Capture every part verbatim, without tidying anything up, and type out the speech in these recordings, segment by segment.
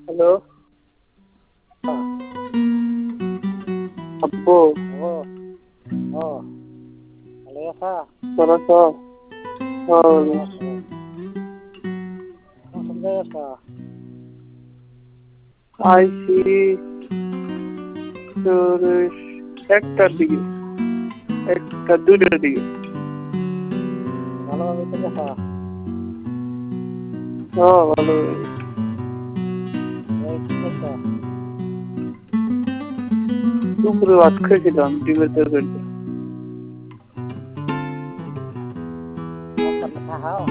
Hello হ্যাঁ, আব্বু hello, ও ভালো আছা? ভালো আছো? ভালো হ্যাঁ, আছো? কোন জায়গায় আছা? আইসি তোর একটার দিকে একটা দুইটার দিকে। ভালোভাবে তো গেছা? হ্যাঁ ভালো। এই কি করছো? দুপুরে ভাত খেয়েছিলাম ডিমের তরকারি দিয়ে। ডাক্তার না খাও?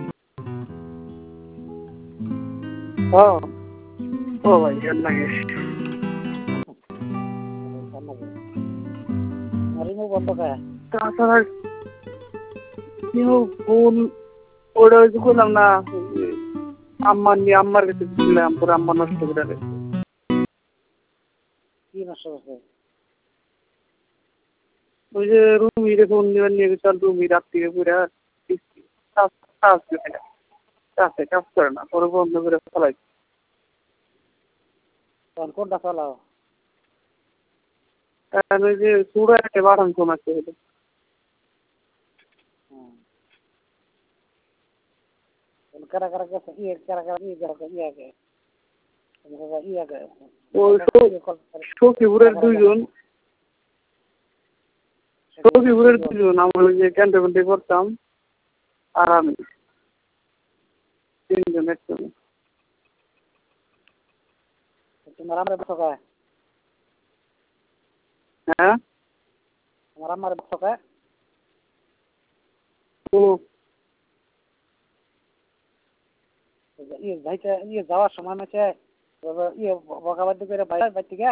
হ্যাঁ ও ভাই আর লাগে রিমু বন্ধ কে? তাছাড়া কেউ ফোন ওটা হয়তো করলাম না। আম্মার নিয়ে আম্মার কাছে দিলাম পরে আম্মা নষ্ট করে রেখেছে। কি নষ্ট করছে? ওই যে রুমিরে ফোন নিয়ে নিয়ে গেছিল রুমি রাত থেকে পুরা কাজ কাজ করে না কাজে কাজ করে না পরে বন্ধ করে ফেলাই। তখন কোনটা চালাও? আর ওই যে চূড়া একটা বাটন ফোন আছে ওটা। হুম। কারা কারা গেছে? ইয়ে কারা কারা ইয়ে কারা ইয়ে আগে ইয়ে আগে ওই সখীপুরের দুইজন সখীপুরের দুইজন আমার ওই যে ক্যান্টনমেন্টে করতাম আর আমি তিনজন একসঙ্গে। তোমার আমার বসো কে? হ্যাঁ তোমার আমার বসো কে? ও ইয়ে যাইতে ইয়ে যাওয়ার সময় মেছে ইয়ে বকাবাদ্য করে বাইরে বাইর থেকে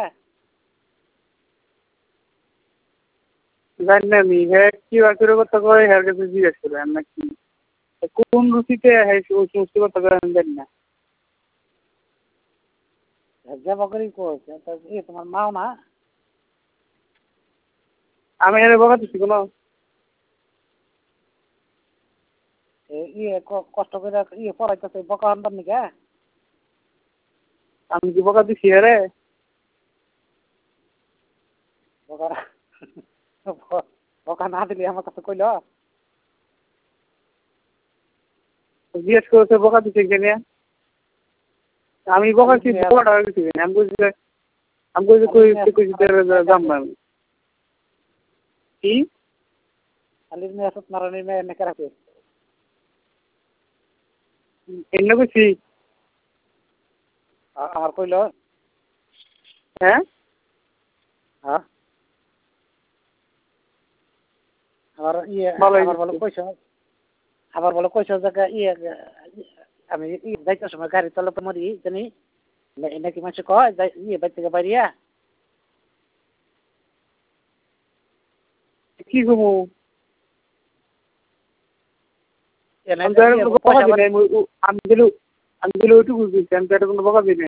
জানি না আমি হ্যাঁ কি বাকি কথা কয় হ্যাঁ কাছে জিজ্ঞেস করে আর নাকি কোন রুচিতে হ্যাঁ ওই সমস্ত কথা করে আমি জানি না। যা বকরি কইছে ইয়ে তোমার মাও না? আমি এর বকা দিচ্ছি কোনো ইয়ে কষ্ট করে ইয়ে পড়াইতেছে বকা আনবার নিকে আমি কি বকা দিচ্ছি রে? বকা বকা না দিলে আমার কাছে কইল জিজ্ঞেস করেছে বকা দিচ্ছি কেন আমি বকা কি বকাটা হয়ে গেছি আমি বুঝছি আমি বুঝছি কই কই যাম না আমি কি আলির মেয়ে আসত নারায়ণীর মেয়ে এনে রাখে এমনি কইছি আর কইল হ্যাঁ হ্যাঁ আবার ইয়ে ভালো আবার বলে কইছ আবার বলে কইছ যে ইয়ে আমি যাইতে সময় গাড়ি তলে তো মরি জানি নাকি মানুষ কয় ইয়ে বাইর থেকে বাইরিয়া কি ঘুমো এনে আমি তো বকা দিই নাই আমি দিল আমি দিল ওইটুকু বুঝছি আমি তো এটা কোনো বকা দিই নাই।